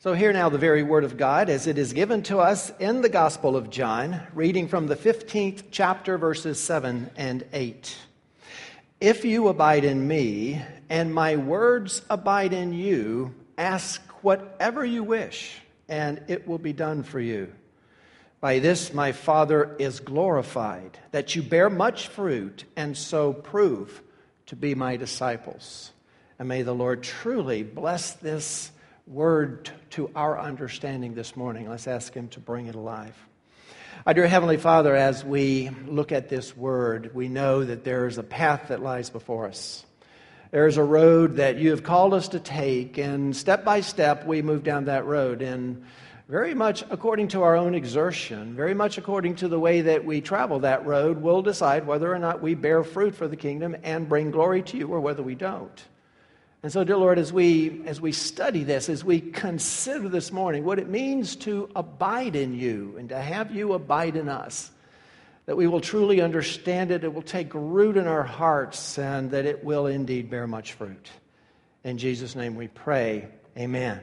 So hear now the very word of God as it is given to us in the Gospel of John, reading from the 15th chapter, verses 7 and 8. If you abide in me, and my words abide in you, ask whatever you wish, and it will be done for you. By this my Father is glorified, that you bear much fruit, and so prove to be my disciples. And may the Lord truly bless this word to our understanding this morning. Let's ask Him to bring it alive. Our dear Heavenly Father, as we look at this word, we know that there is a path that lies before us. There is a road that you have called us to take, and step by step we move down that road. And very much according to our own exertion, very much according to the way that we travel that road, we'll decide whether or not we bear fruit for the kingdom and bring glory to you, or whether we don't. And so, dear Lord, as we study this, as we consider this morning what it means to abide in you and to have you abide in us, that we will truly understand it, it will take root in our hearts, and that it will indeed bear much fruit. In Jesus' name we pray, amen.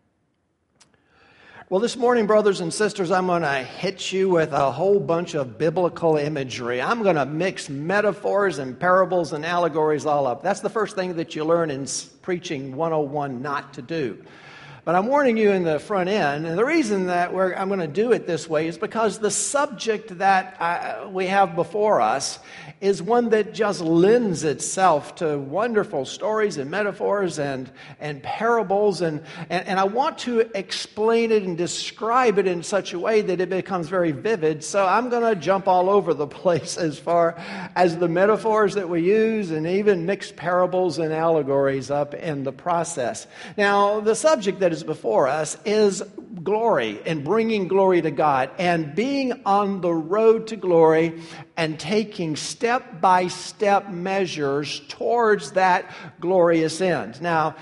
Well, this morning, brothers and sisters, I'm going to hit you with a whole bunch of biblical imagery. I'm going to mix metaphors and parables and allegories all up. That's the first thing that you learn in Preaching 101 not to do. But I'm warning you in the front end, and the reason that I'm going to do it this way is because the subject that we have before us is one that just lends itself to wonderful stories and metaphors and parables, and I want to explain it and describe it in such a way that it becomes very vivid. So I'm going to jump all over the place as far as the metaphors that we use, and even mix parables and allegories up in the process. Now, the subject that is before us is glory and bringing glory to God and being on the road to glory and taking step-by-step measures towards that glorious end. Now,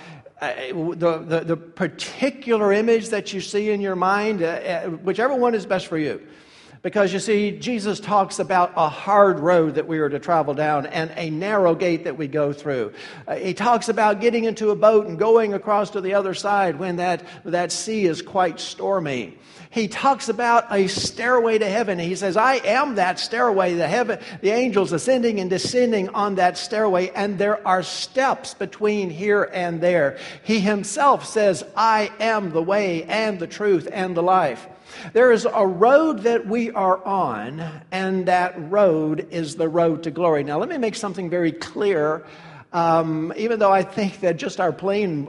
the particular image that you see in your mind, whichever one is best for you. Because you see, Jesus talks about a hard road that we are to travel down and a narrow gate that we go through. He talks about getting into a boat and going across to the other side when that sea is quite stormy. He talks about a stairway to heaven. He says, I am that stairway, the angels ascending and descending on that stairway, and there are steps between here and there. He himself says, I am the way and the truth and the life. There is a road that we are on, and that road is the road to glory. Now, let me make something very clear, even though I think that just our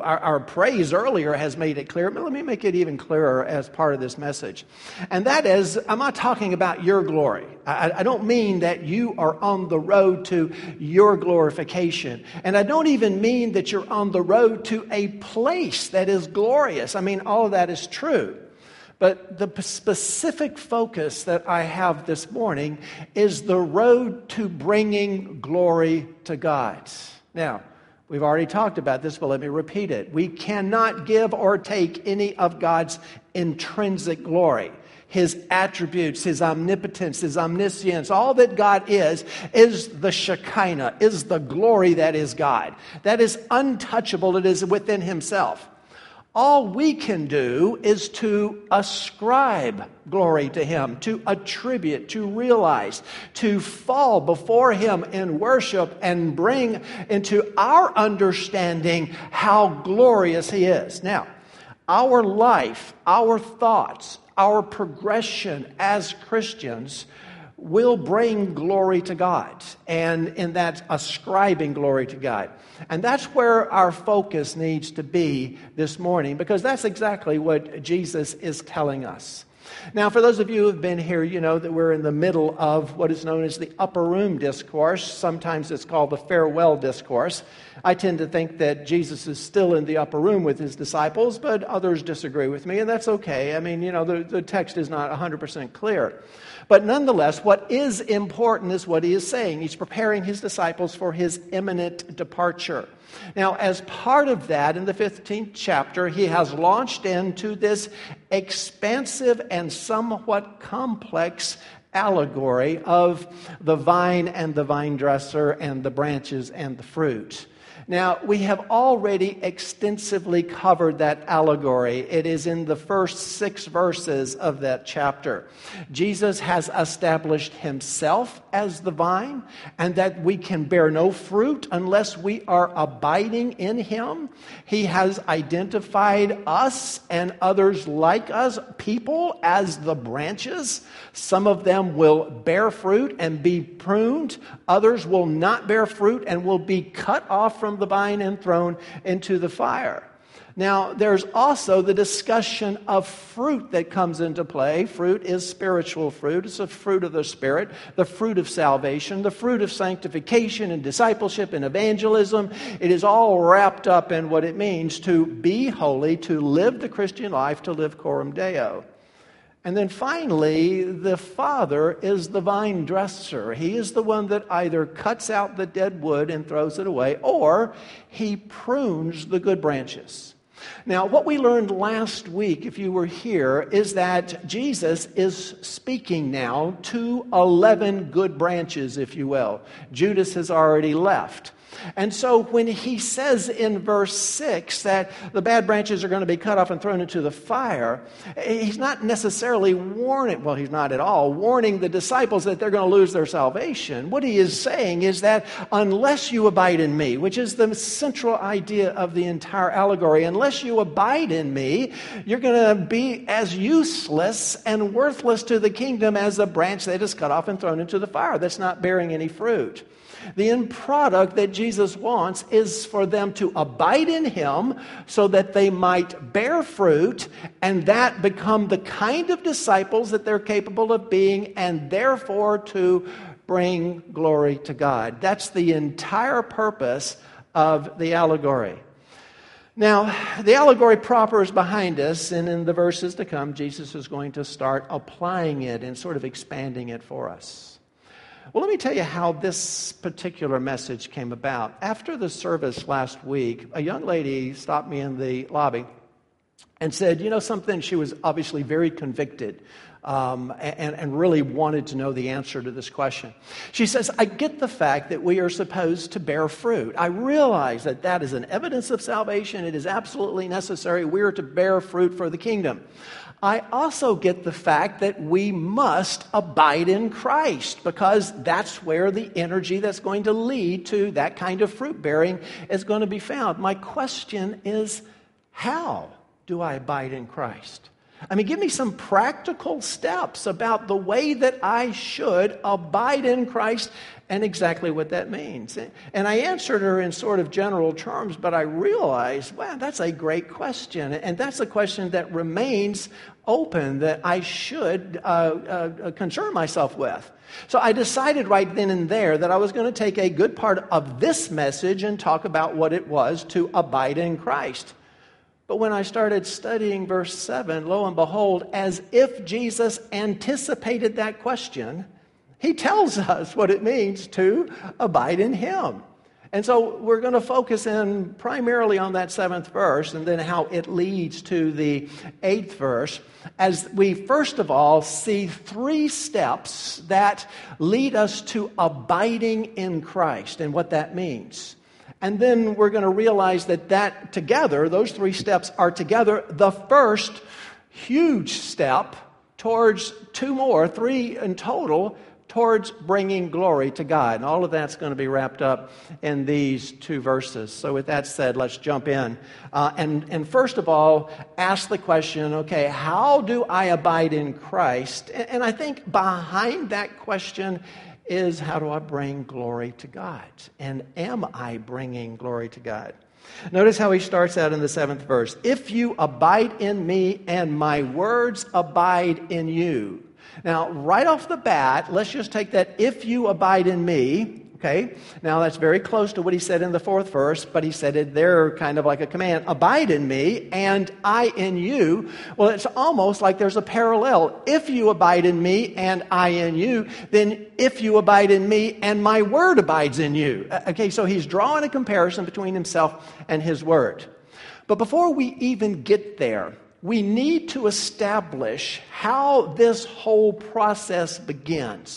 praise earlier has made it clear, but let me make it even clearer as part of this message. And that is, I'm not talking about your glory. I don't mean that you are on the road to your glorification. And I don't even mean that you're on the road to a place that is glorious. I mean, all of that is true. But the specific focus that I have this morning is the road to bringing glory to God. Now, we've already talked about this, but let me repeat it. We cannot give or take any of God's intrinsic glory. His attributes, His omnipotence, His omniscience, all that God is the Shekinah, is the glory that is God. That is untouchable. It is within Himself. All we can do is to ascribe glory to Him, to attribute, to realize, to fall before Him in worship and bring into our understanding how glorious He is. Now, our life, our thoughts, our progression as Christians will bring glory to God, and in that ascribing glory to God. And that's where our focus needs to be this morning, because that's exactly what Jesus is telling us. Now, for those of you who have been here, you know that we're in the middle of what is known as the upper room discourse. Sometimes it's called the farewell discourse. I tend to think that Jesus is still in the upper room with His disciples, but others disagree with me, and that's okay. I mean, you know, the text is not 100% clear. But nonetheless, what is important is what He is saying. He's preparing His disciples for His imminent departure. Now, as part of that, in the 15th chapter, He has launched into this expansive and somewhat complex allegory of the vine and the vine dresser and the branches and the fruit. Now, we have already extensively covered that allegory. It is in the first 6 verses of that chapter. Jesus has established himself as the vine, and that we can bear no fruit unless we are abiding in him. He has identified us and others like us, people, as the branches. Some of them will bear fruit and be pruned. Others will not bear fruit and will be cut off from the vine and thrown into the fire. Now, there's also the discussion of fruit that comes into play. Fruit is spiritual fruit. It's a fruit of the Spirit, the fruit of salvation, the fruit of sanctification and discipleship and evangelism. It is all wrapped up in what it means to be holy, to live the Christian life, to live coram Deo. And then finally, the Father is the vine dresser. He is the one that either cuts out the dead wood and throws it away, or he prunes the good branches. Now, what we learned last week, if you were here, is that Jesus is speaking now to 11 good branches, if you will. Judas has already left. And so when he says in verse 6 that the bad branches are going to be cut off and thrown into the fire, he's not necessarily warning, well, he's not at all warning the disciples that they're going to lose their salvation. What he is saying is that unless you abide in me, which is the central idea of the entire allegory, unless you abide in me, you're going to be as useless and worthless to the kingdom as a branch that is cut off and thrown into the fire that's not bearing any fruit. The end product that Jesus wants is for them to abide in him so that they might bear fruit and that become the kind of disciples that they're capable of being, and therefore to bring glory to God. That's the entire purpose of the allegory. Now, the allegory proper is behind us, and in the verses to come, Jesus is going to start applying it and sort of expanding it for us. Well, let me tell you how this particular message came about. After the service last week, a young lady stopped me in the lobby and said, you know something, she was obviously very convicted and really wanted to know the answer to this question. She says, I get the fact that we are supposed to bear fruit. I realize that that is an evidence of salvation. It is absolutely necessary. We are to bear fruit for the kingdom. I also get the fact that we must abide in Christ, because that's where the energy that's going to lead to that kind of fruit bearing is going to be found. My question is, how do I abide in Christ? I mean, give me some practical steps about the way that I should abide in Christ and exactly what that means. And I answered her in sort of general terms, but I realized, wow, that's a great question. And that's a question that remains open that I should concern myself with. So I decided right then and there that I was going to take a good part of this message and talk about what it was to abide in Christ. But when I started studying verse 7, lo and behold, as if Jesus anticipated that question, he tells us what it means to abide in him. And so we're going to focus in primarily on that 7th verse and then how it leads to the 8th verse, as we first of all see 3 steps that lead us to abiding in Christ and what that means. And then we're going to realize that together, those 3 steps are together the first huge step towards 2 more, 3 in total, towards bringing glory to God. And all of that's going to be wrapped up in these 2 verses. So with that said, let's jump in. And first of all, ask the question, okay, how do I abide in Christ? And I think behind that question is, how do I bring glory to God? And am I bringing glory to God? Notice how he starts out in the 7th verse. If you abide in me and my words abide in you. Now, right off the bat, let's just take that, if you abide in me, okay? Now, that's very close to what he said in the 4th verse, but he said it there kind of like a command. Abide in me and I in you. Well, it's almost like there's a parallel. If you abide in me and I in you, then if you abide in me and my word abides in you. Okay, so he's drawing a comparison between himself and his word. But before we even get there, we need to establish how this whole process begins.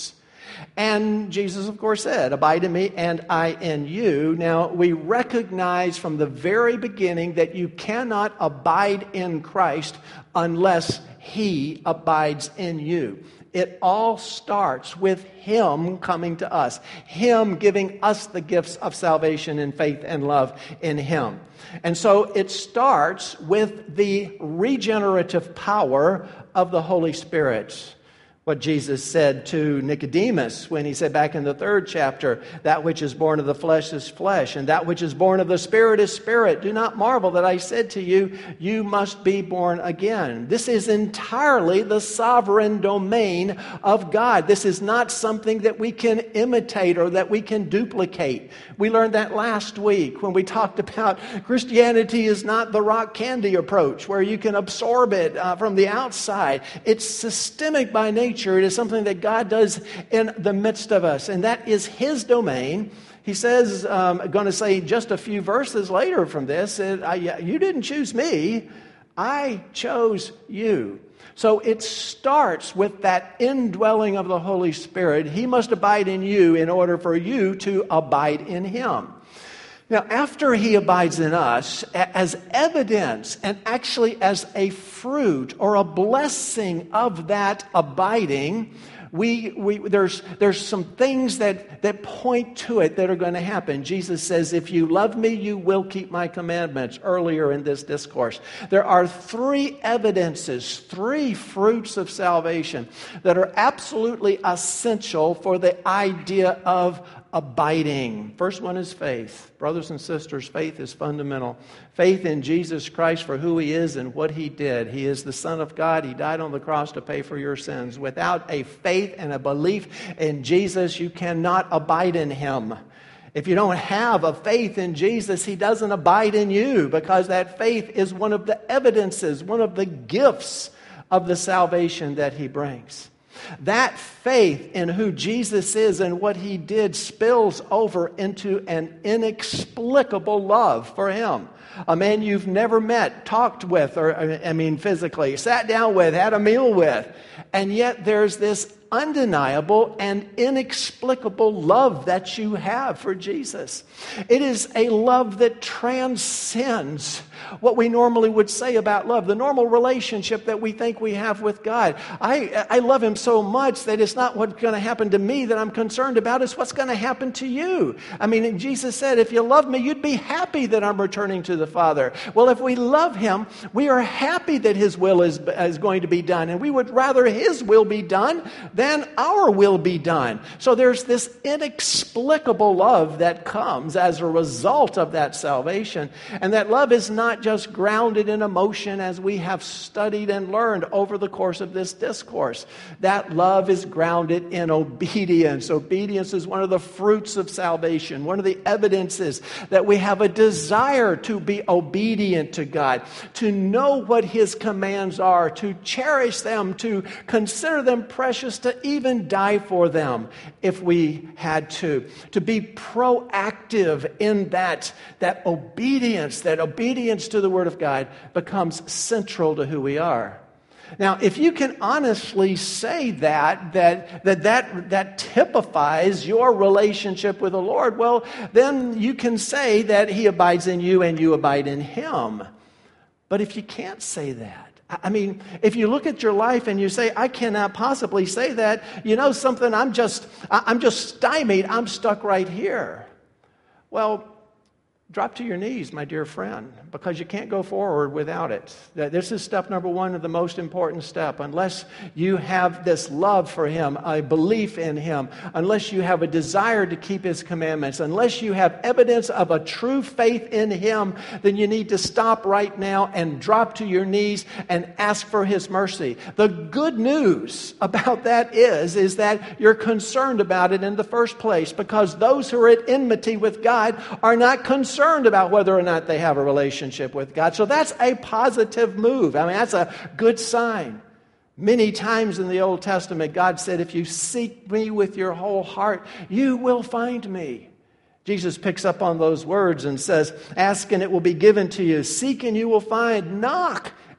And Jesus, of course, said, abide in me and I in you. Now, we recognize from the very beginning that you cannot abide in Christ unless He abides in you. It all starts with Him coming to us, Him giving us the gifts of salvation and faith and love in Him. And so it starts with the regenerative power of the Holy Spirit. What Jesus said to Nicodemus when He said back in the 3rd chapter, that which is born of the flesh is flesh, and that which is born of the Spirit is spirit. Do not marvel that I said to you, you must be born again. This is entirely the sovereign domain of God. This is not something that we can imitate or that we can duplicate. We learned that last week when we talked about Christianity is not the rock candy approach where you can absorb it from the outside. It's systemic by nature. It is something that God does in the midst of us, and that is His domain. He says, going to say just a few verses later from this, you didn't choose me, I chose you. So it starts with that indwelling of the Holy Spirit. He must abide in you in order for you to abide in Him. Now, after He abides in us, as evidence and actually as a fruit or a blessing of that abiding, there's some things that point to it that are going to happen. Jesus says, if you love me, you will keep my commandments, earlier in this discourse. There are 3 evidences, 3 fruits of salvation that are absolutely essential for the idea of abiding. First one is faith. Brothers and sisters, faith is fundamental. Faith in Jesus Christ for who He is and what He did. He is the Son of God. He died on the cross to pay for your sins. Without a faith and a belief in Jesus, you cannot abide in Him. If you don't have a faith in Jesus, He doesn't abide in you, because that faith is one of the evidences, one of the gifts of the salvation that He brings. That faith in who Jesus is and what He did spills over into an inexplicable love for Him. A man you've never met, talked with, physically, sat down with, had a meal with. And yet there's this undeniable and inexplicable love that you have for Jesus. It is a love that transcends what we normally would say about love, the normal relationship that we think we have with God. I love Him so much that it's not what's going to happen to me that I'm concerned about, it's what's going to happen to you. Jesus said, if you love me, you'd be happy that I'm returning to the Father. Well, if we love Him, we are happy that His will is going to be done, and we would rather His will be done than our will be done. So there's this inexplicable love that comes as a result of that salvation, and that love is not just grounded in emotion as we have studied and learned over the course of this discourse. That love is grounded in obedience. Obedience is one of the fruits of salvation, one of the evidences that we have a desire to be obedient to God, to know what His commands are, to cherish them, to consider them precious, to even die for them if we had to be proactive in that obedience to the Word of God becomes central to who we are. Now, if you can honestly say that typifies your relationship with the Lord, well, then you can say that He abides in you and you abide in Him. But if you can't say that, if you look at your life and you say, I cannot possibly say that, you know something, I'm just stymied, I'm stuck right here. Well, drop to your knees, my dear friend, because you can't go forward without it. This is step number 1 of the most important step. Unless you have this love for Him, a belief in Him, unless you have a desire to keep His commandments, unless you have evidence of a true faith in Him, then you need to stop right now and drop to your knees and ask for His mercy. The good news about that is that you're concerned about it in the first place, because those who are at enmity with God are not concerned about whether or not they have a relationship with God. So that's a positive move. That's a good sign. Many times in the Old Testament, God said, if you seek me with your whole heart, you will find me. Jesus picks up on those words and says, ask and it will be given to you. Seek and you will find. Knock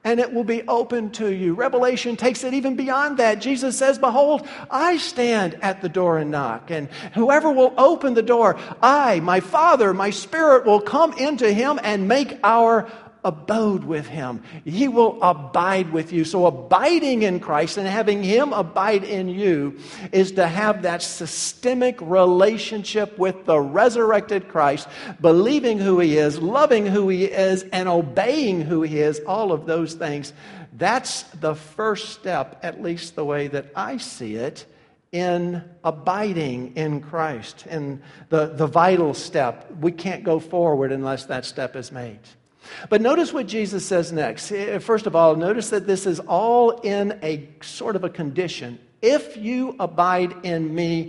and it will be open to you. Revelation takes it even beyond that. Jesus says, behold, I stand at the door and knock, and whoever will open the door, I, my Father, my Spirit will come into him and make our abode with him. He will abide with you. So abiding in Christ and having him abide in you is to have that systemic relationship with the resurrected Christ, believing who he is, loving who he is, and obeying who he is, all of those things. That's the first step, at least the way that I see it, in abiding in Christ. And the vital step. We can't go forward unless that step is made. But notice what Jesus says next. First of all, notice that this is all in a sort of a condition. If you abide in me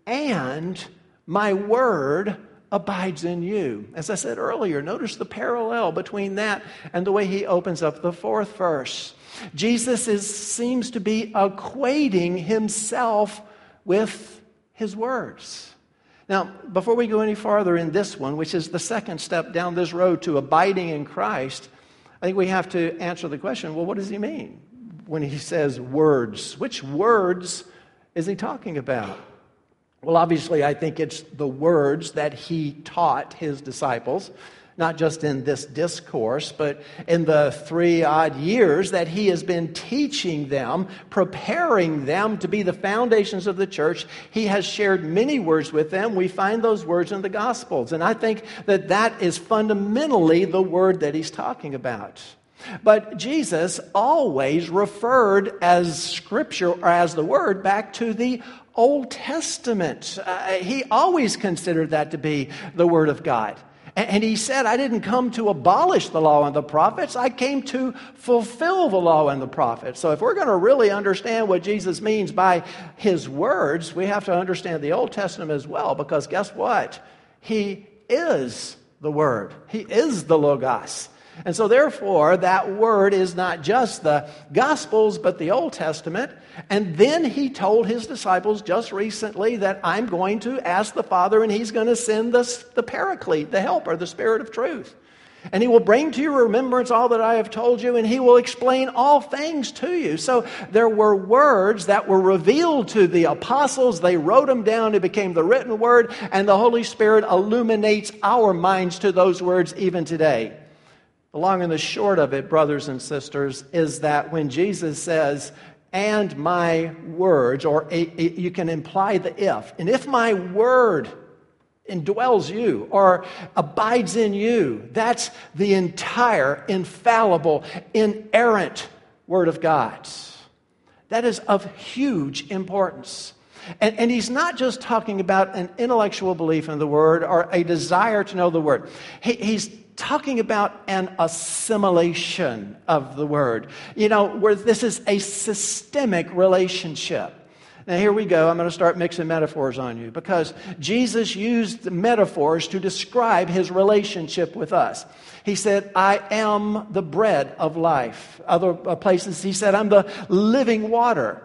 and my word abides in you. As I said earlier, notice the parallel between that and the way he opens up the fourth verse. Jesus seems to be equating himself with his words. Now, before we go any farther in this one, which is the second step down this road to abiding in Christ, I think we have to answer the question, well, what does he mean when he says words? Which words is he talking about? Well, obviously, I think it's the words that he taught his disciples, not just in this discourse, but in the 3 odd years that he has been teaching them, preparing them to be the foundations of the church. He has shared many words with them. We find those words in the Gospels. And I think that that is fundamentally the word that he's talking about. But Jesus always referred as Scripture or as the Word back to the Old Testament. He always considered that to be the Word of God. And he said, I didn't come to abolish the law and the prophets. I came to fulfill the law and the prophets. So if we're going to really understand what Jesus means by his words, we have to understand the Old Testament as well. Because guess what? He is the Word. He is the Logos. And so therefore, that word is not just the Gospels, but the Old Testament. And then he told his disciples just recently that I'm going to ask the Father and he's going to send the Paraclete, the Helper, the Spirit of truth. And he will bring to your remembrance all that I have told you, and he will explain all things to you. So there were words that were revealed to the apostles. They wrote them down. It became the written word, and the Holy Spirit illuminates our minds to those words even today. The long and the short of it, brothers and sisters, is that when Jesus says, and my words, or you can imply the if, and if my word indwells you or abides in you, that's the entire infallible, inerrant Word of God. That is of huge importance. And he's not just talking about an intellectual belief in the Word or a desire to know the Word. He's talking about an assimilation of the Word. You know, where this is a systemic relationship. Now here we go. I'm going to start mixing metaphors on you because Jesus used metaphors to describe his relationship with us. He said, I am the bread of life. Other places he said, I'm the living water.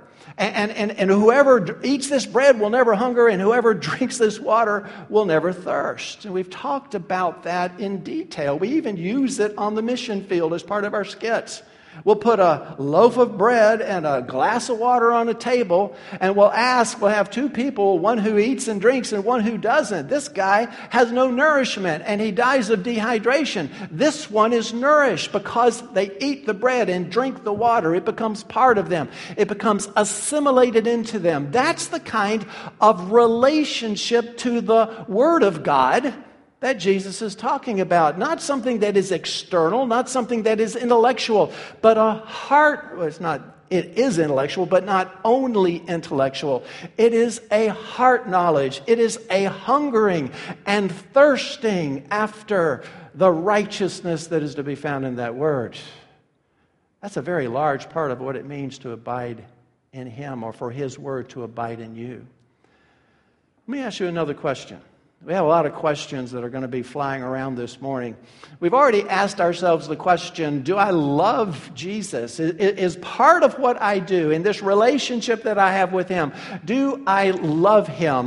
And whoever eats this bread will never hunger, and whoever drinks this water will never thirst. And we've talked about that in detail. We even use it on the mission field as part of our skits. We'll put a loaf of bread and a glass of water on a table, and we'll have two people, one who eats and drinks and one who doesn't. This guy has no nourishment, and he dies of dehydration. This one is nourished because they eat the bread and drink the water. It becomes part of them. It becomes assimilated into them. That's the kind of relationship to the Word of God that Jesus is talking about. Not something that is external, not something that is intellectual, but a heart. Well, it is intellectual, but not only intellectual. It is a heart knowledge. It is a hungering and thirsting after the righteousness that is to be found in that Word. That's a very large part of what it means to abide in Him, or for His Word to abide in you. Let me ask you another question. We have a lot of questions that are going to be flying around this morning. We've already asked ourselves the question, do I love Jesus? Is part of what I do in this relationship that I have with Him, do I love Him?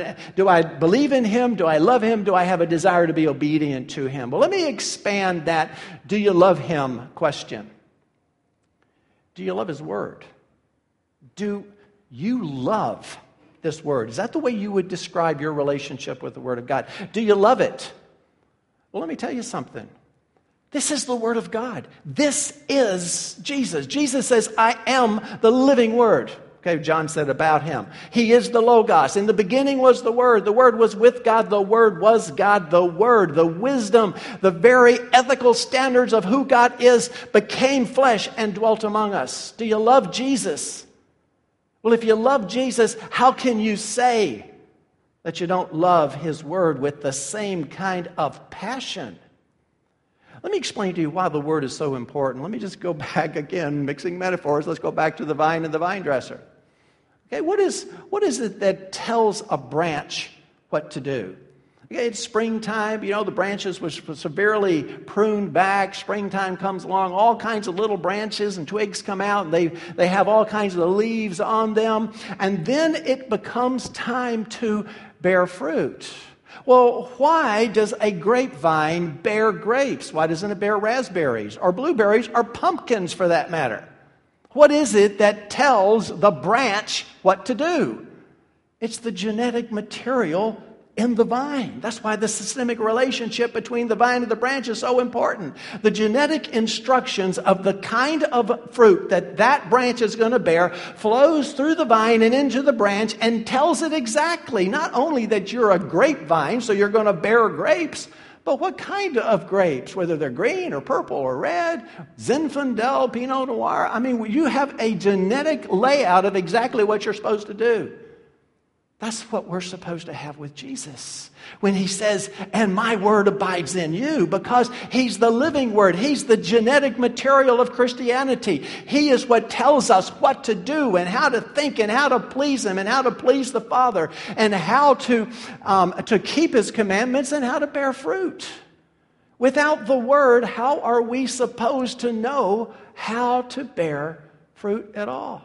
Do I believe in Him? Do I love Him? Do I have a desire to be obedient to Him? Well, let me expand that do you love Him question. Do you love his word? Do you love this word? Is that the way you would describe your relationship with the word of God? Do you love it? Well, let me tell you something. This is the word of God. This is Jesus. Jesus says, I am the living word. Okay, John said about him. He is the Logos. In the beginning was the Word. The Word was with God. The Word was God. The Word, the wisdom, the very ethical standards of who God is became flesh and dwelt among us. Do you love Jesus? Well, if you love Jesus, how can you say that you don't love his word with the same kind of passion? Let me explain to you why the word is so important. Let me just go back again, mixing metaphors. Let's go back to the vine and the vine dresser. Okay, what is it that tells a branch what to do? Okay, it's springtime. You know, the branches were severely pruned back. Springtime comes along. All kinds of little branches and twigs come out, and they have all kinds of leaves on them. And then it becomes time to bear fruit. Well, why does a grapevine bear grapes? Why doesn't it bear raspberries or blueberries or pumpkins for that matter? What is it that tells the branch what to do? It's the genetic material in the vine. That's why the systemic relationship between the vine and the branch is so important. The genetic instructions of the kind of fruit that branch is going to bear flows through the vine and into the branch and tells it exactly not only that you're a grapevine, so you're going to bear grapes, but what kind of grapes, whether they're green or purple or red, Zinfandel, Pinot Noir. I mean, you have a genetic layout of exactly what you're supposed to do. That's what we're supposed to have with Jesus. When he says, and my word abides in you, because he's the living word. He's the genetic material of Christianity. He is what tells us what to do and how to think and how to please him and how to please the Father and how to keep his commandments and how to bear fruit. Without the word, how are we supposed to know how to bear fruit at all?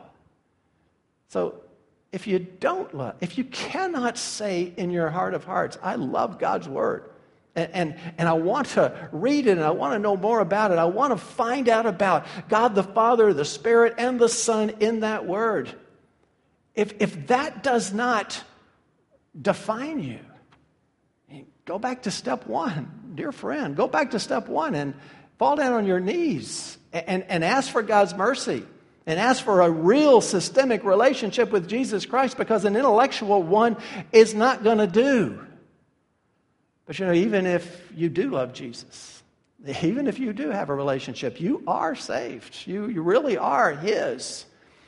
So, if you cannot say in your heart of hearts, I love God's word, and I want to read it, and I want to know more about it, I want to find out about God the Father, the Spirit, and the Son in that word. If that does not define you, go back to step one, dear friend. Go back to step one and fall down on your knees and ask for God's mercy. And ask for a real systemic relationship with Jesus Christ, because an intellectual one is not going to do. But you know, even if you do love Jesus, even if you do have a relationship, you are saved. You really are his.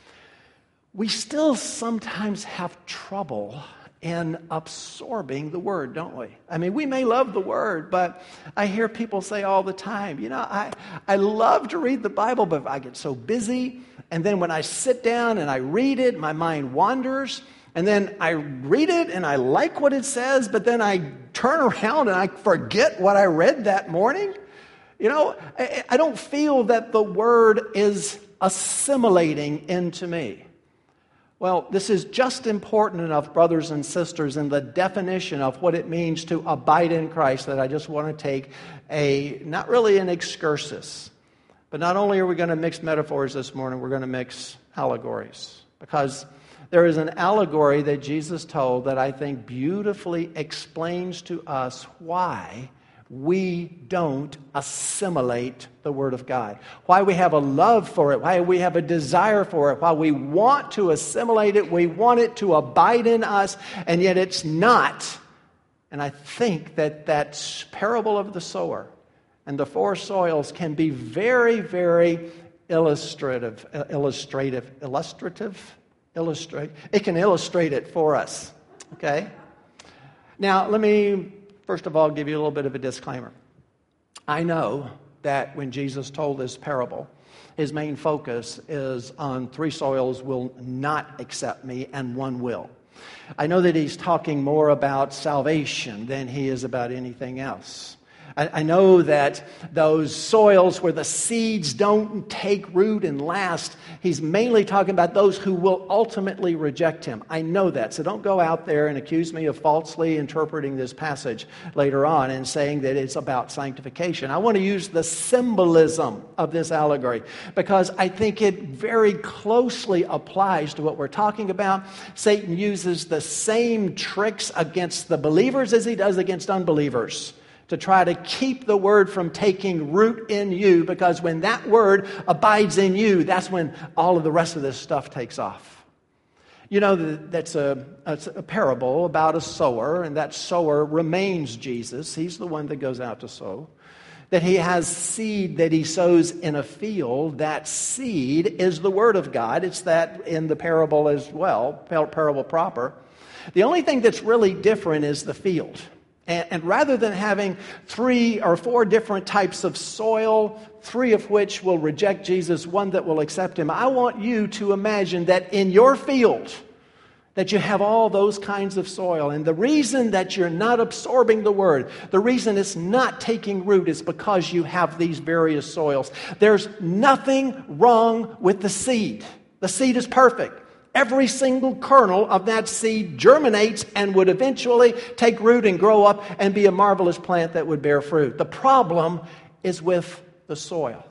We still sometimes have trouble in absorbing the word, don't we? I mean, we may love the word, but I hear people say all the time, you know, I love to read the Bible, but I get so busy. And then when I sit down and I read it, my mind wanders. And then I read it and I like what it says, but then I turn around and I forget what I read that morning. You know, I don't feel that the word is assimilating into me. Well, this is just important enough, brothers and sisters, in the definition of what it means to abide in Christ, that I just want to take not really an excursus. But not only are we going to mix metaphors this morning, we're going to mix allegories. Because there is an allegory that Jesus told that I think beautifully explains to us why we don't assimilate the Word of God. Why we have a love for it, why we have a desire for it, why we want to assimilate it, we want it to abide in us, and yet it's not. And I think that parable of the sower and the four soils can be very, very illustrative. It can illustrate it for us. Okay? Now, let me first of all give you a little bit of a disclaimer. I know that when Jesus told this parable, his main focus is on three soils will not accept me and one will. I know that he's talking more about salvation than he is about anything else. I know that those soils where the seeds don't take root and last, he's mainly talking about those who will ultimately reject him. I know that. So don't go out there and accuse me of falsely interpreting this passage later on and saying that it's about sanctification. I want to use the symbolism of this allegory because I think it very closely applies to what we're talking about. Satan uses the same tricks against the believers as he does against unbelievers, to try to keep the word from taking root in you, because when that word abides in you, that's when all of the rest of this stuff takes off. You know, that's a parable about a sower, and that sower remains Jesus. He's the one that goes out to sow. That he has seed that he sows in a field. That seed is the word of God. It's that in the parable as well, parable proper. The only thing that's really different is the field. And rather than having 3 or 4 different types of soil, 3 of which will reject Jesus, 1 that will accept him, I want you to imagine that in your field, that you have all those kinds of soil. And the reason that you're not absorbing the word, the reason it's not taking root, is because you have these various soils. There's nothing wrong with the seed. The seed is perfect. Every single kernel of that seed germinates and would eventually take root and grow up and be a marvelous plant that would bear fruit. The problem is with the soil.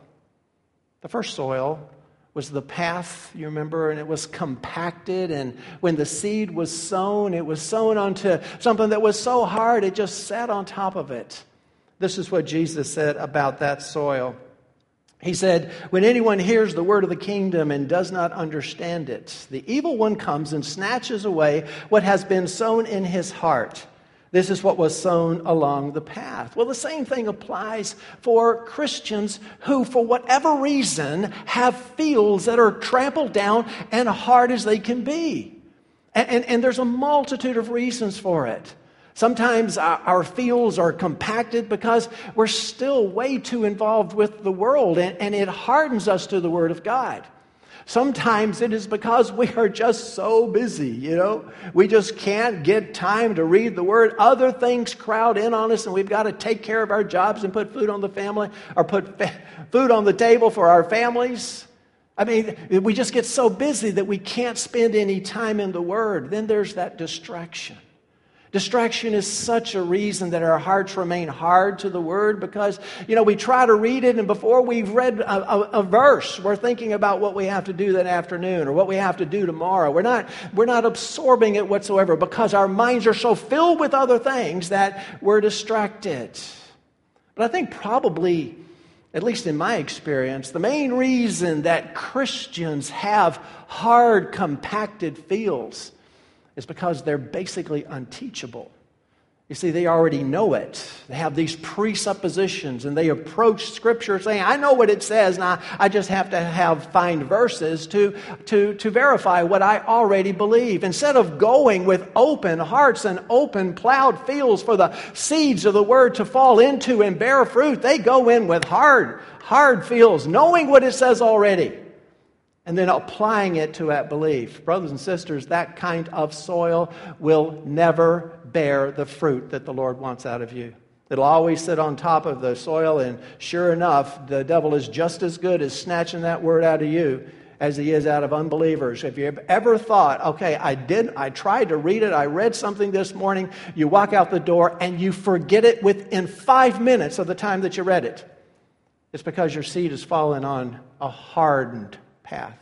The first soil was the path, you remember, and it was compacted. And when the seed was sown, it was sown onto something that was so hard it just sat on top of it. This is what Jesus said about that soil. He said, when anyone hears the word of the kingdom and does not understand it, the evil one comes and snatches away what has been sown in his heart. This is what was sown along the path. Well, the same thing applies for Christians who, for whatever reason, have fields that are trampled down and hard as they can be. And there's a multitude of reasons for it. Sometimes our fields are compacted because we're still way too involved with the world, and it hardens us to the Word of God. Sometimes it is because we are just so busy, you know. We just can't get time to read the Word. Other things crowd in on us, and we've got to take care of our jobs and put food on the family, or put food on the table for our families. I mean, we just get so busy that we can't spend any time in the Word. Then there's that distraction. Distraction is such a reason that our hearts remain hard to the Word, because, you know, we try to read it, and before we've read a verse, we're thinking about what we have to do that afternoon or what we have to do tomorrow. We're not absorbing it whatsoever because our minds are so filled with other things that we're distracted. But I think probably, at least in my experience, the main reason that Christians have hard, compacted fields is because they're basically unteachable. You see, they already know it. They have these presuppositions, and they approach Scripture saying, I know what it says, and I just have to find verses to verify what I already believe. Instead of going with open hearts and open plowed fields for the seeds of the Word to fall into and bear fruit, they go in with hard fields, knowing what it says already, and then applying it to that belief. Brothers and sisters, that kind of soil will never bear the fruit that the Lord wants out of you. It'll always sit on top of the soil, and sure enough, the devil is just as good as snatching that word out of you as he is out of unbelievers. If you ever thought, okay, I tried to read it, I read something this morning, you walk out the door and you forget it within 5 minutes of the time that you read it, it's because your seed has fallen on a hardened path.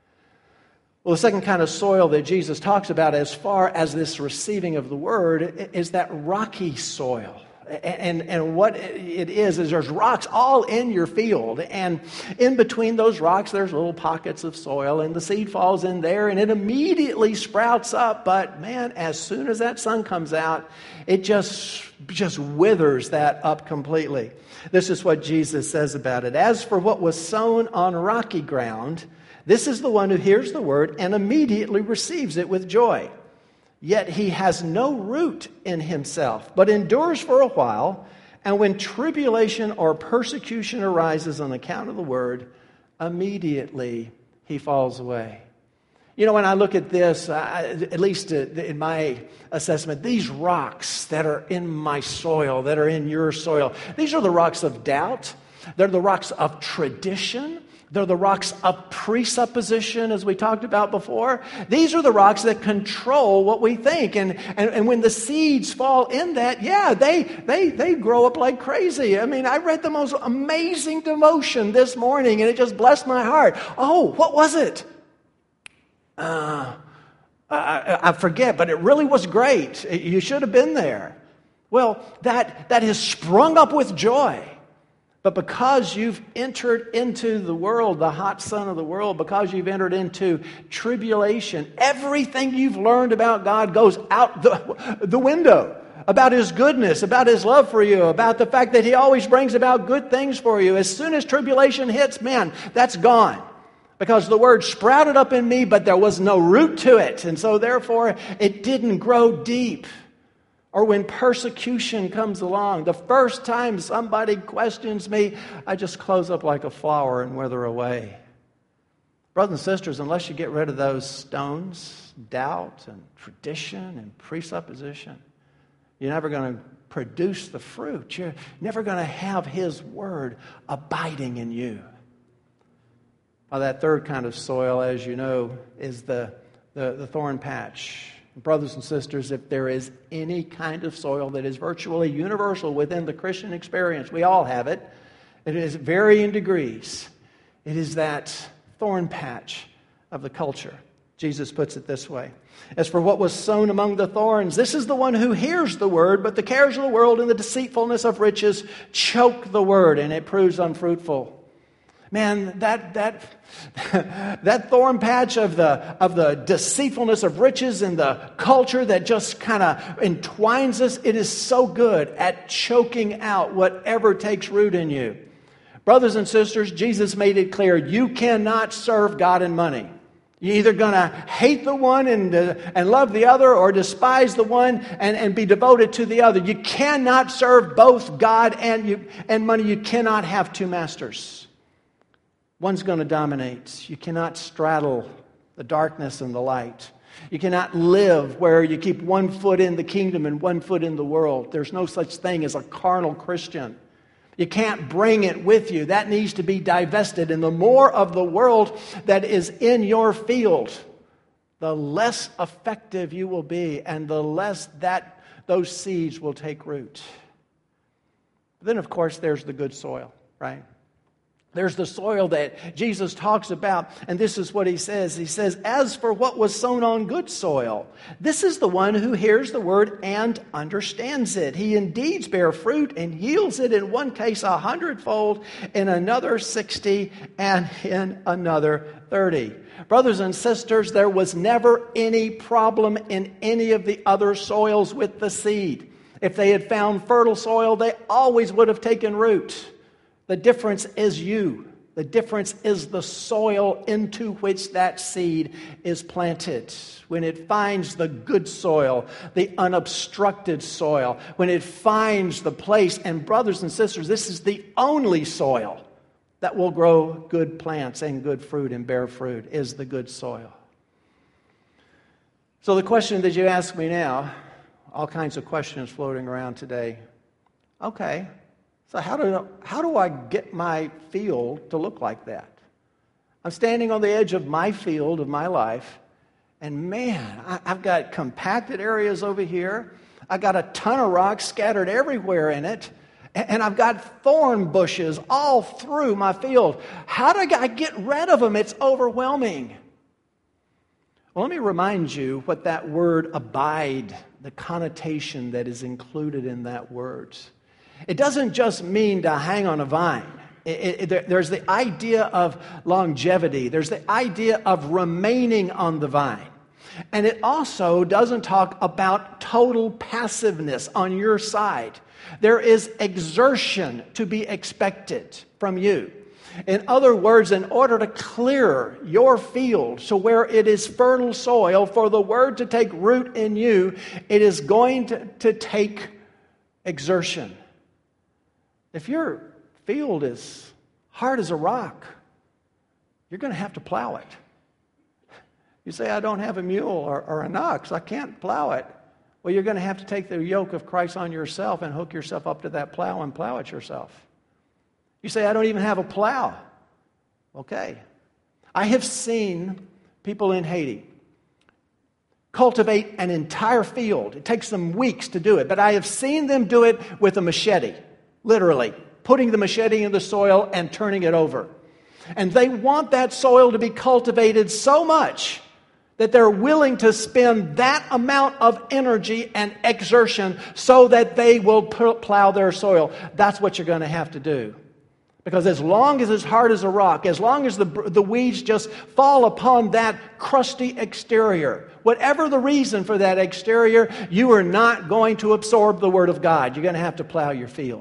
Well, the second kind of soil that Jesus talks about as far as this receiving of the word is that rocky soil. And what it is there's rocks all in your field, and in between those rocks there's little pockets of soil, and the seed falls in there and it immediately sprouts up. But man, as soon as that sun comes out, it just withers that up completely. This is what Jesus says about it. As for what was sown on rocky ground, this is the one who hears the word and immediately receives it with joy. Yet he has no root in himself, but endures for a while. And when tribulation or persecution arises on account of the word, immediately he falls away. You know, when I look at this, at least in my assessment, these rocks that are in my soil, that are in your soil, these are the rocks of doubt. They're the rocks of tradition. They're the rocks of presupposition, as we talked about before. These are the rocks that control what we think. And when the seeds fall in that, yeah, they grow up like crazy. I mean, I read the most amazing devotion this morning, and it just blessed my heart. Oh, what was it? I forget, but it really was great. You should have been there. Well, that has sprung up with joy. But because you've entered into the world, the hot sun of the world, because you've entered into tribulation, everything you've learned about God goes out the window. About His goodness, about His love for you, about the fact that He always brings about good things for you. As soon as tribulation hits, man, that's gone. Because the word sprouted up in me, but there was no root to it. And so therefore, it didn't grow deep. Or when persecution comes along, the first time somebody questions me, I just close up like a flower and wither away. Brothers and sisters, unless you get rid of those stones, doubt and tradition and presupposition, you're never going to produce the fruit. You're never going to have His Word abiding in you. Well, that third kind of soil, as you know, is the thorn patch. Brothers and sisters, if there is any kind of soil that is virtually universal within the Christian experience, we all have it. It is varying degrees. It is that thorn patch of the culture. Jesus puts it this way. As for what was sown among the thorns, this is the one who hears the word, but the cares of the world and the deceitfulness of riches choke the word, and it proves unfruitful. Man, that thorn patch of the deceitfulness of riches and the culture that just kind of entwines us, it is so good at choking out whatever takes root in you. Brothers and sisters, Jesus made it clear, you cannot serve God and money. You're either going to hate the one and love the other, or despise the one and be devoted to the other. You cannot serve both God and money. You cannot have two masters. One's going to dominate. You cannot straddle the darkness and the light. You cannot live where you keep one foot in the kingdom and one foot in the world. There's no such thing as a carnal Christian. You can't bring it with you. That needs to be divested. And the more of the world that is in your field, the less effective you will be, and the less that those seeds will take root. But then, of course, there's the good soil, right? There's the soil that Jesus talks about, and this is what He says. He says, as for what was sown on good soil, this is the one who hears the word and understands it. He indeed bears fruit and yields it, in one case 100-fold, in another 60, and in another 30. Brothers and sisters, there was never any problem in any of the other soils with the seed. If they had found fertile soil, they always would have taken root. The difference is you. The difference is the soil into which that seed is planted. When it finds the good soil, the unobstructed soil, when it finds the place, and brothers and sisters, this is the only soil that will grow good plants and good fruit and bear fruit, is the good soil. So the question that you ask me now, all kinds of questions floating around today. Okay. So how do I get my field to look like that? I'm standing on the edge of my field of my life, and man, I've got compacted areas over here. I've got a ton of rocks scattered everywhere in it, and I've got thorn bushes all through my field. How do I get rid of them? It's overwhelming. Well, let me remind you what that word abide, the connotation that is included in that word. It doesn't just mean to hang on a vine. There's the idea of longevity. There's the idea of remaining on the vine. And it also doesn't talk about total passiveness on your side. There is exertion to be expected from you. In other words, in order to clear your field so where it is fertile soil for the word to take root in you, it is going to take exertion. If your field is hard as a rock, you're going to have to plow it. You say, I don't have a mule or an ox. I can't plow it. Well, you're going to have to take the yoke of Christ on yourself and hook yourself up to that plow and plow it yourself. You say, I don't even have a plow. Okay. I have seen people in Haiti cultivate an entire field. It takes them weeks to do it, but I have seen them do it with a machete, literally, putting the machete in the soil and turning it over. And they want that soil to be cultivated so much that they're willing to spend that amount of energy and exertion so that they will plow their soil. That's what you're going to have to do. Because as long as it's hard as a rock, as long as the weeds just fall upon that crusty exterior, whatever the reason for that exterior, you are not going to absorb the Word of God. You're going to have to plow your field.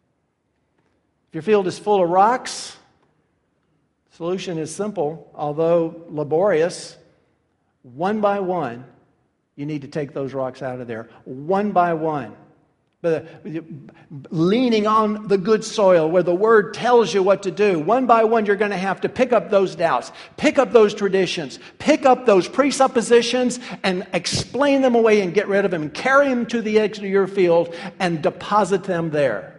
If your field is full of rocks, the solution is simple, although laborious. One by one, you need to take those rocks out of there. One by one. But leaning on the good soil where the Word tells you what to do. One by one, you're going to have to pick up those doubts, pick up those traditions, pick up those presuppositions and explain them away and get rid of them and carry them to the edge of your field and deposit them there.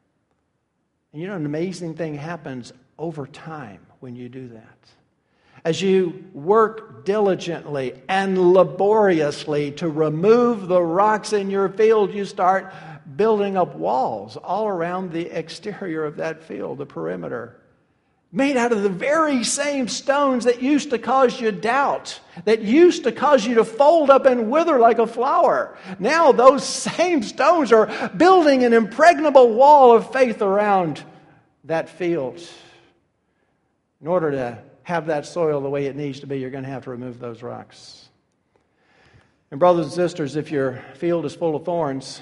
And you know, an amazing thing happens over time when you do that. As you work diligently and laboriously to remove the rocks in your field, you start building up walls all around the exterior of that field, the perimeter, made out of the very same stones that used to cause you doubt, that used to cause you to fold up and wither like a flower. Now those same stones are building an impregnable wall of faith around that field. In order to have that soil the way it needs to be, you're going to have to remove those rocks. And brothers and sisters, if your field is full of thorns,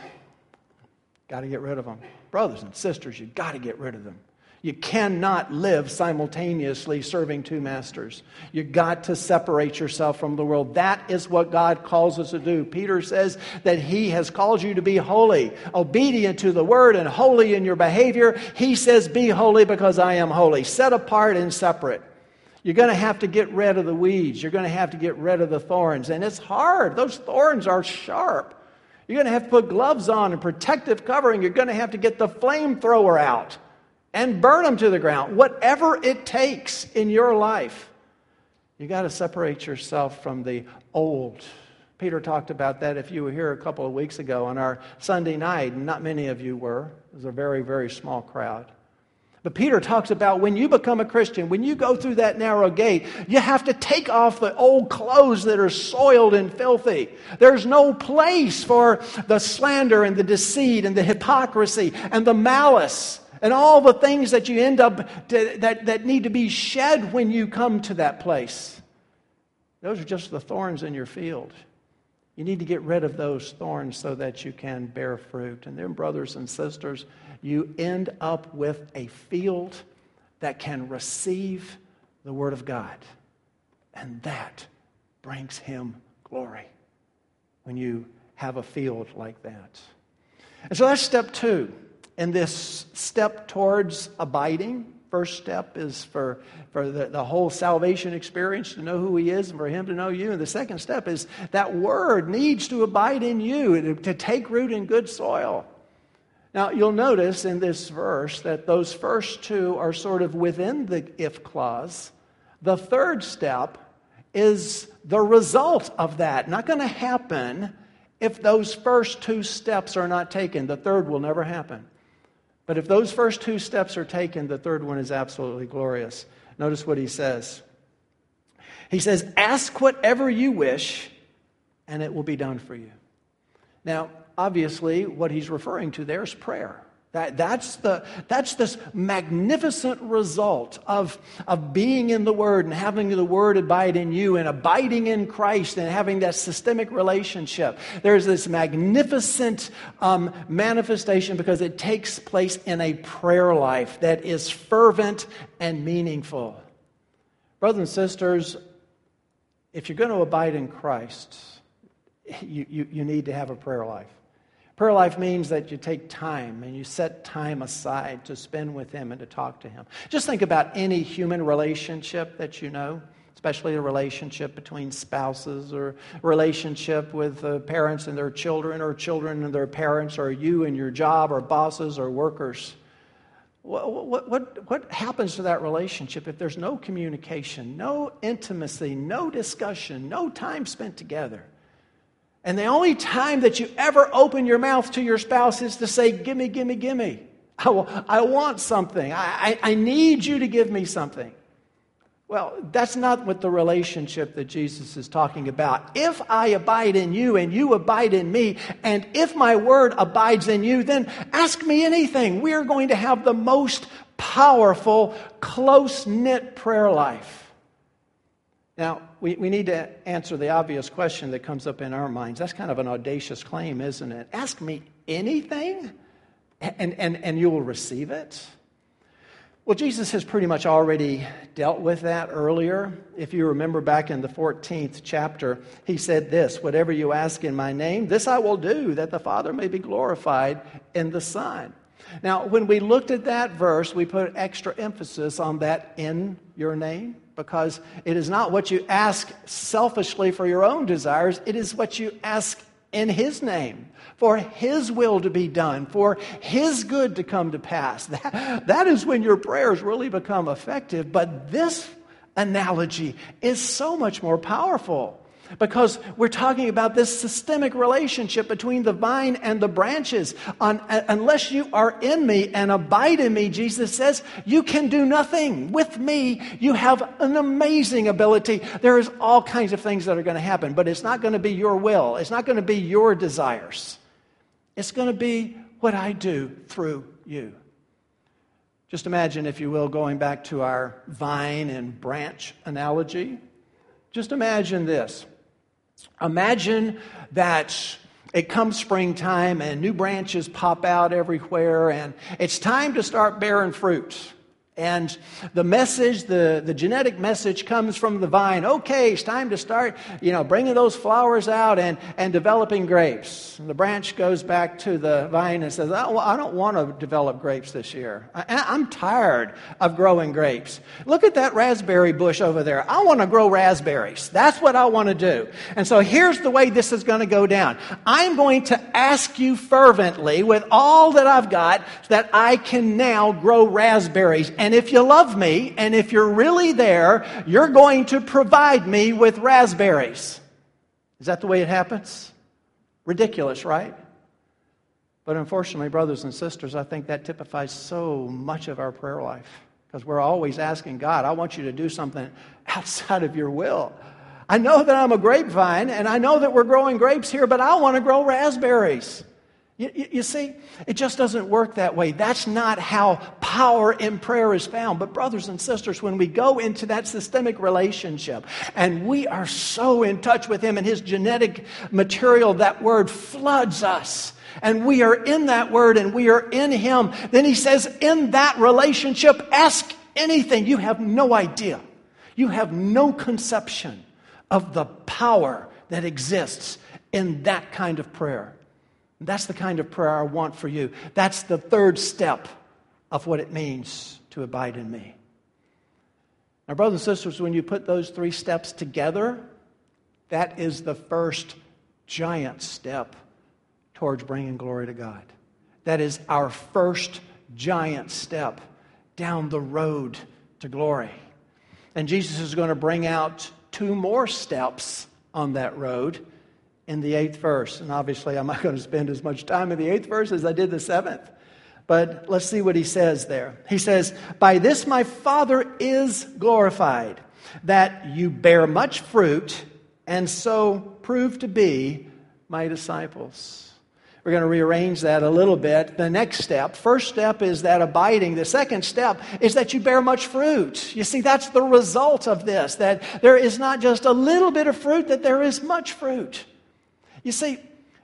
got to get rid of them. Brothers and sisters, you've got to get rid of them. You cannot live simultaneously serving two masters. You've got to separate yourself from the world. That is what God calls us to do. Peter says that He has called you to be holy, obedient to the Word and holy in your behavior. He says, be holy because I am holy, set apart and separate. You're going to have to get rid of the weeds. You're going to have to get rid of the thorns. And it's hard. Those thorns are sharp. You're going to have to put gloves on and protective covering. You're going to have to get the flamethrower out and burn them to the ground. Whatever it takes in your life, you got to separate yourself from the old. Peter talked about that if you were here a couple of weeks ago on our Sunday night. Not many of you were. It was a very, very small crowd. But Peter talks about when you become a Christian, when you go through that narrow gate, you have to take off the old clothes that are soiled and filthy. There's no place for the slander and the deceit and the hypocrisy and the malice and all the things that you end up that need to be shed when you come to that place. Those are just the thorns in your field. You need to get rid of those thorns so that you can bear fruit. And then, brothers and sisters, you end up with a field that can receive the Word of God. And that brings Him glory when you have a field like that. And so that's step 2 in this step towards abiding. First step is for the whole salvation experience to know who He is and for Him to know you. And the second step is that Word needs to abide in you, to take root in good soil. Now, you'll notice in this verse that those first two are sort of within the if clause. The third step is the result of that. Not going to happen if those first two steps are not taken. The third will never happen. But if those first two steps are taken, the third one is absolutely glorious. Notice what he says. He says, ask whatever you wish, and it will be done for you. Now, obviously, what he's referring to there is prayer. That's this magnificent result of being in the Word and having the Word abide in you and abiding in Christ and having that systemic relationship. There's this magnificent manifestation because it takes place in a prayer life that is fervent and meaningful. Brothers and sisters, if you're going to abide in Christ, you need to have a prayer life. Prayer life means that you take time and you set time aside to spend with Him and to talk to Him. Just think about any human relationship that you know. It's especially a relationship between spouses or relationship with parents and their children or children and their parents or you and your job or bosses or workers. What happens to that relationship if there's no communication, no intimacy, no discussion, no time spent together? And the only time that you ever open your mouth to your spouse is to say, gimme, gimme, gimme. I want something. I need you to give me something. Well, that's not what the relationship that Jesus is talking about. If I abide in you and you abide in me, and if my word abides in you, then ask me anything. We are going to have the most powerful, close-knit prayer life. Now, we need to answer the obvious question that comes up in our minds. That's kind of an audacious claim, isn't it? Ask me anything, and you will receive it. Well, Jesus has pretty much already dealt with that earlier. If you remember back in the 14th chapter, he said this, whatever you ask in my name, this I will do, that the Father may be glorified in the Son. Now, when we looked at that verse, we put extra emphasis on that in your name, because it is not what you ask selfishly for your own desires, it is what you ask in His name, for His will to be done, for His good to come to pass. That is when your prayers really become effective. But this analogy is so much more powerful, because we're talking about this systemic relationship between the vine and the branches. Unless you are in me and abide in me, Jesus says, you can do nothing. With me, you have an amazing ability. There's all kinds of things that are going to happen, but it's not going to be your will. It's not going to be your desires. It's going to be what I do through you. Just imagine, if you will, going back to our vine and branch analogy. Just imagine this. Imagine that it comes springtime and new branches pop out everywhere, and it's time to start bearing fruit. And the message, the genetic message comes from the vine. Okay, it's time to start, bringing those flowers out and developing grapes. And the branch goes back to the vine and says, I don't want to develop grapes this year. I'm tired of growing grapes. Look at that raspberry bush over there. I want to grow raspberries. That's what I want to do. And so here's the way this is going to go down. I'm going to ask you fervently with all that I've got that I can now grow raspberries. And if you love me, and if you're really there, you're going to provide me with raspberries. Is that the way it happens? Ridiculous, right? But unfortunately, brothers and sisters, I think that typifies so much of our prayer life. Because we're always asking God, I want you to do something outside of your will. I know that I'm a grapevine, and I know that we're growing grapes here, but I want to grow raspberries. You see, it just doesn't work that way. That's not how power in prayer is found. But brothers and sisters, when we go into that systemic relationship and we are so in touch with Him and His genetic material, that Word floods us. And we are in that Word and we are in Him. Then He says, in that relationship, ask anything. You have no idea. You have no conception of the power that exists in that kind of prayer. That's the kind of prayer I want for you. That's the third step of what it means to abide in me. Now, brothers and sisters, when you put those three steps together, that is the first giant step towards bringing glory to God. That is our first giant step down the road to glory. And Jesus is going to bring out two more steps on that road in the 8th verse. And obviously, I'm not going to spend as much time in the 8th verse as I did the 7th. But let's see what He says there. He says, by this my Father is glorified, that you bear much fruit, and so prove to be my disciples. We're going to rearrange that a little bit. The next step, first step is that abiding. The second step is that you bear much fruit. You see, that's the result of this, that there is not just a little bit of fruit, that there is much fruit. You see,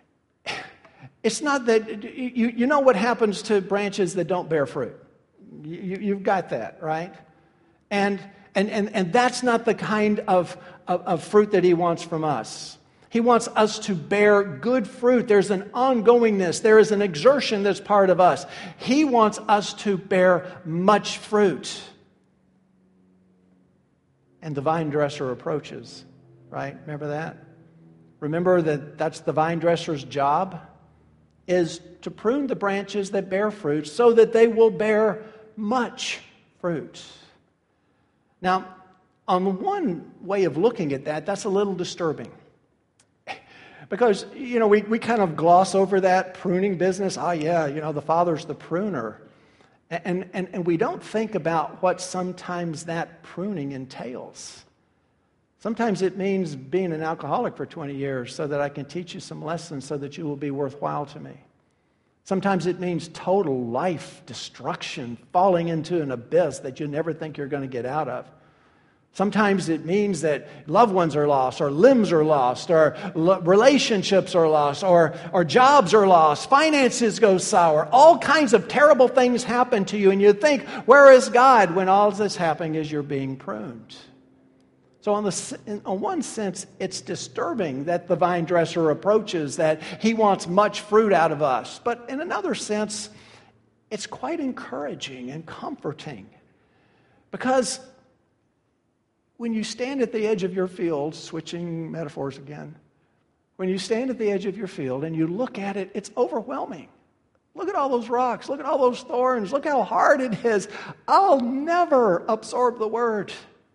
it's not that, you know what happens to branches that don't bear fruit. You've got that, right? And that's not the kind of fruit that He wants from us. He wants us to bear good fruit. There's an ongoingness. There is an exertion that's part of us. He wants us to bear much fruit. and the vine dresser approaches. Right? Remember that? Remember that that's the vine dresser's job, is to prune the branches that bear fruit so that they will bear much fruit. Now, on one way of looking at that, that's a little disturbing. Because, we kind of gloss over that pruning business. Oh, yeah, the Father's the pruner. And we don't think about what sometimes that pruning entails. Sometimes it means being an alcoholic for 20 years so that I can teach you some lessons so that you will be worthwhile to me. Sometimes it means total life destruction, falling into an abyss that you never think you're going to get out of. Sometimes it means that loved ones are lost, or limbs are lost, or relationships are lost, or jobs are lost, finances go sour. All kinds of terrible things happen to you, and you think, where is God? When all that's happening is you're being pruned. So in one sense, it's disturbing that the vine dresser approaches, that he wants much fruit out of us. But in another sense, it's quite encouraging and comforting. Because when you stand at the edge of your field, switching metaphors again, when you stand at the edge of your field and you look at it, it's overwhelming. Look at all those rocks. Look at all those thorns. Look how hard it is. I'll never absorb the word.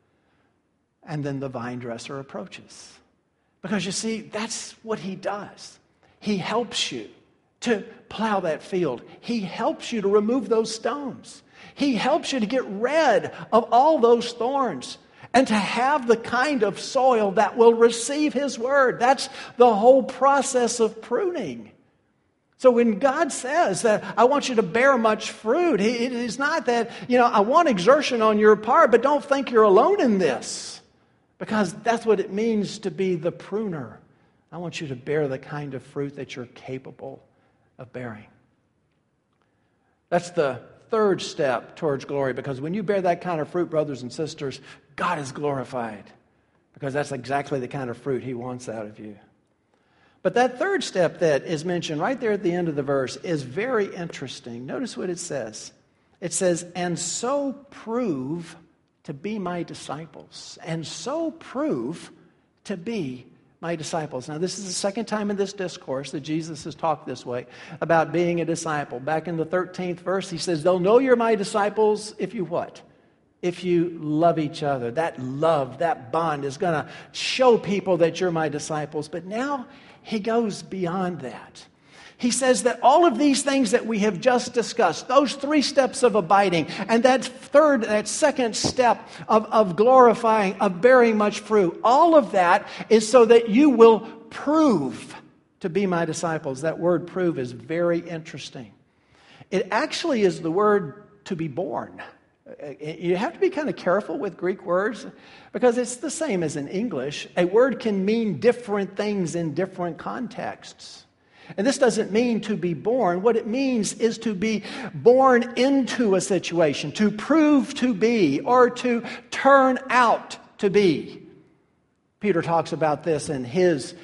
And then the vine dresser approaches. Because you see, that's what he does. He helps you to plow that field. He helps you to remove those stones. He helps you to get rid of all those thorns and to have the kind of soil that will receive his word. That's the whole process of pruning. So when God says that I want you to bear much fruit, it is not that, I want exertion on your part, but don't think you're alone in this. Because that's what it means to be the pruner. I want you to bear the kind of fruit that you're capable of bearing. That's the third step towards glory, because when you bear that kind of fruit, brothers and sisters, God is glorified, because that's exactly the kind of fruit he wants out of you. But that third step that is mentioned right there at the end of the verse is very interesting. Notice what it says. It says, and so prove to be my disciples. And so prove to be my disciples. Now, this is the second time in this discourse that Jesus has talked this way about being a disciple. Back in the 13th verse, he says, they'll know you're my disciples if you what? If you love each other. That love, that bond is going to show people that you're my disciples. But now he goes beyond that. He says that all of these things that we have just discussed, those three steps of abiding, and that second step of glorifying, of bearing much fruit, all of that is so that you will prove to be my disciples. That word prove is very interesting. It actually is the word to be born. You have to be kind of careful with Greek words because it's the same as in English. A word can mean different things in different contexts. And this doesn't mean to be born. What it means is to be born into a situation, to prove to be, or to turn out to be. Peter talks about this in his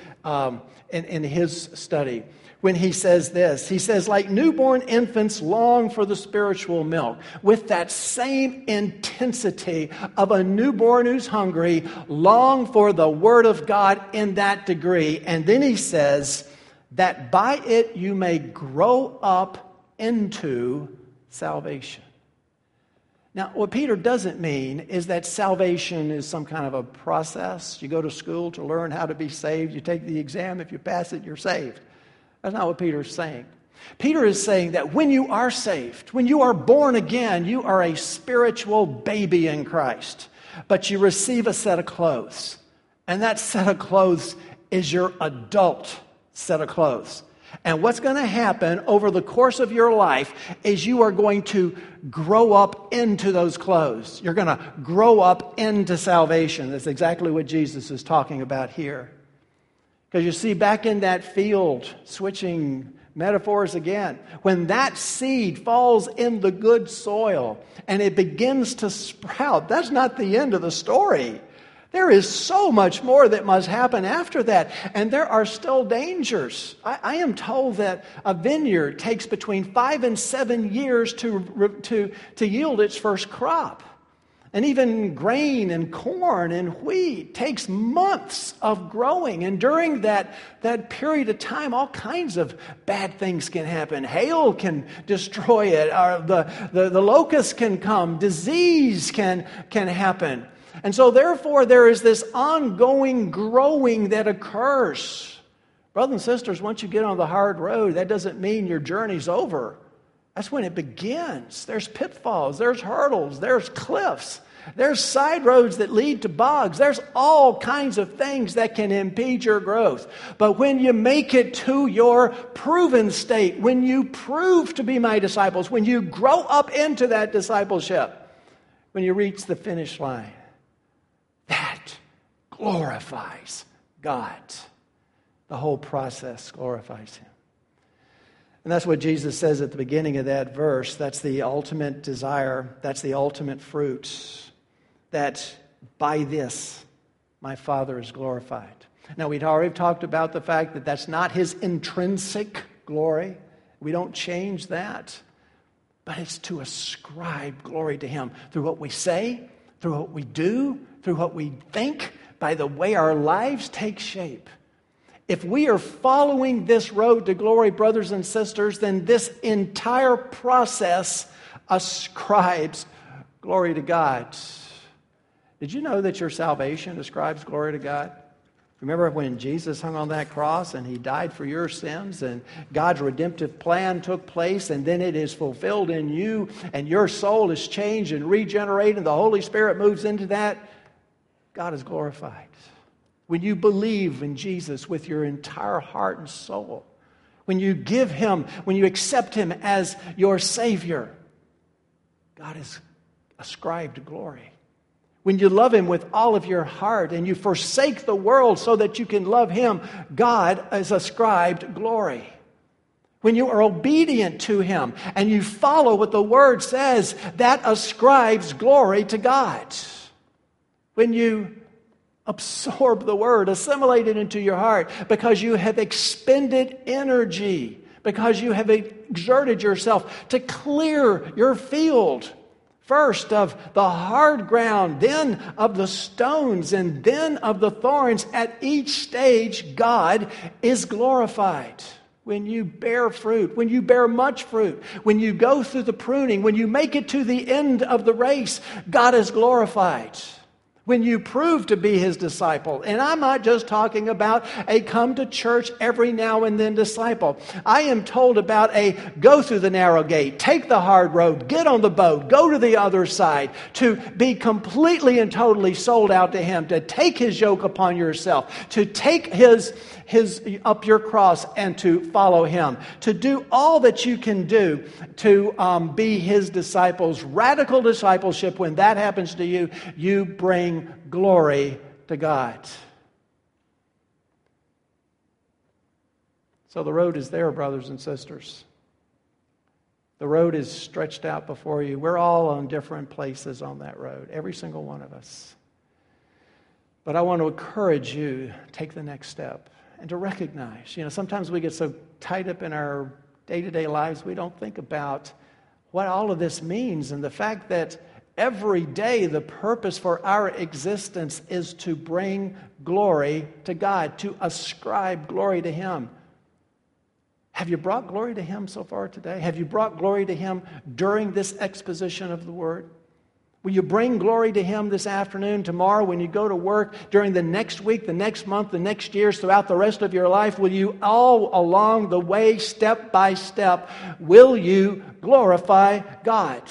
study. When he says this, he says, like newborn infants long for the spiritual milk, with that same intensity of a newborn who's hungry, long for the word of God in that degree. And then he says, that by it you may grow up into salvation. Now, what Peter doesn't mean is that salvation is some kind of a process. You go to school to learn how to be saved. You take the exam. If you pass it, you're saved. That's not what Peter is saying. Peter is saying that when you are saved, when you are born again, you are a spiritual baby in Christ. But you receive a set of clothes. And that set of clothes is your adult set of clothes. And what's going to happen over the course of your life is you are going to grow up into those clothes. You're going to grow up into salvation. That's exactly what Jesus is talking about here. Because you see, back in that field, switching metaphors again, when that seed falls in the good soil and it begins to sprout, that's not the end of the story. There is so much more that must happen after that. And there are still dangers. I am told that a vineyard takes between 5 and 7 years to yield its first crop. And even grain and corn and wheat takes months of growing. And during that period of time, all kinds of bad things can happen. Hail can destroy it. Or the locusts can come. Disease can happen. And so therefore, there is this ongoing growing that occurs. Brothers and sisters, once you get on the hard road, that doesn't mean your journey's over. That's when it begins. There's pitfalls, there's hurdles, there's cliffs, there's side roads that lead to bogs. There's all kinds of things that can impede your growth. But when you make it to your proven state, when you prove to be my disciples, when you grow up into that discipleship, when you reach the finish line, that glorifies God. The whole process glorifies Him. And that's what Jesus says at the beginning of that verse. That's the ultimate desire. That's the ultimate fruit. That by this, my Father is glorified. Now, we'd already talked about the fact that that's not His intrinsic glory. We don't change that. But it's to ascribe glory to Him through what we say, through what we do, through what we think, by the way our lives take shape. If we are following this road to glory, brothers and sisters, then this entire process ascribes glory to God. Did you know that your salvation ascribes glory to God? Remember when Jesus hung on that cross and He died for your sins and God's redemptive plan took place and then it is fulfilled in you and your soul is changed and regenerated and the Holy Spirit moves into that? God is glorified. When you believe in Jesus with your entire heart and soul, when you give Him, when you accept Him as your Savior, God is ascribed glory. When you love Him with all of your heart and you forsake the world so that you can love Him, God is ascribed glory. When you are obedient to Him and you follow what the Word says, that ascribes glory to God. When you absorb the Word, assimilate it into your heart because you have expended energy, because you have exerted yourself to clear your field, first of the hard ground, then of the stones, and then of the thorns. At each stage, God is glorified. When you bear fruit, when you bear much fruit, when you go through the pruning, when you make it to the end of the race, God is glorified. When you prove to be His disciple, and I'm not just talking about a come to church every now and then disciple. I am told about a go through the narrow gate, take the hard road, get on the boat, go to the other side, to be completely and totally sold out to Him, to take His yoke upon yourself, to take His up your cross and to follow Him, to do all that you can do to be His disciples. Radical discipleship, when that happens to you, you bring glory to God. So the road is there, brothers and sisters. The road is stretched out before you. We're all on different places on that road, every single one of us. But I want to encourage you to take the next step and to recognize, sometimes we get so tied up in our day-to-day lives, we don't think about what all of this means and the fact that every day the purpose for our existence is to bring glory to God, to ascribe glory to Him. Have you brought glory to Him so far today? Have you brought glory to Him during this exposition of the Word? Will you bring glory to Him this afternoon, tomorrow, when you go to work, during the next week, the next month, the next years, throughout the rest of your life? Will you all along the way, step by step, will you glorify God?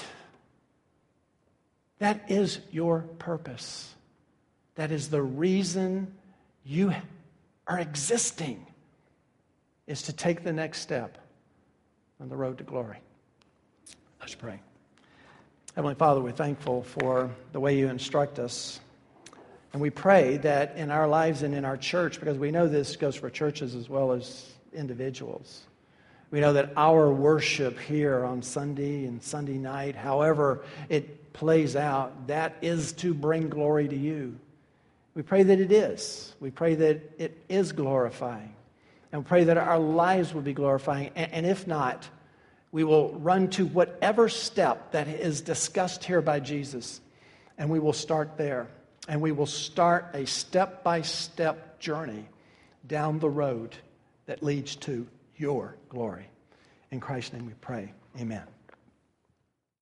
That is your purpose. That is the reason you are existing, is to take the next step on the road to glory. Let's pray. Heavenly Father, we're thankful for the way you instruct us. And we pray that in our lives and in our church, because we know this goes for churches as well as individuals, we know that our worship here on Sunday and Sunday night, however it plays out, that is to bring glory to you. We pray that it is. We pray that it is glorifying. And we pray that our lives will be glorifying. And if not, we will run to whatever step that is discussed here by Jesus And we will start there. And we will start a step-by-step journey down the road that leads to your glory. In Christ's name we pray. Amen.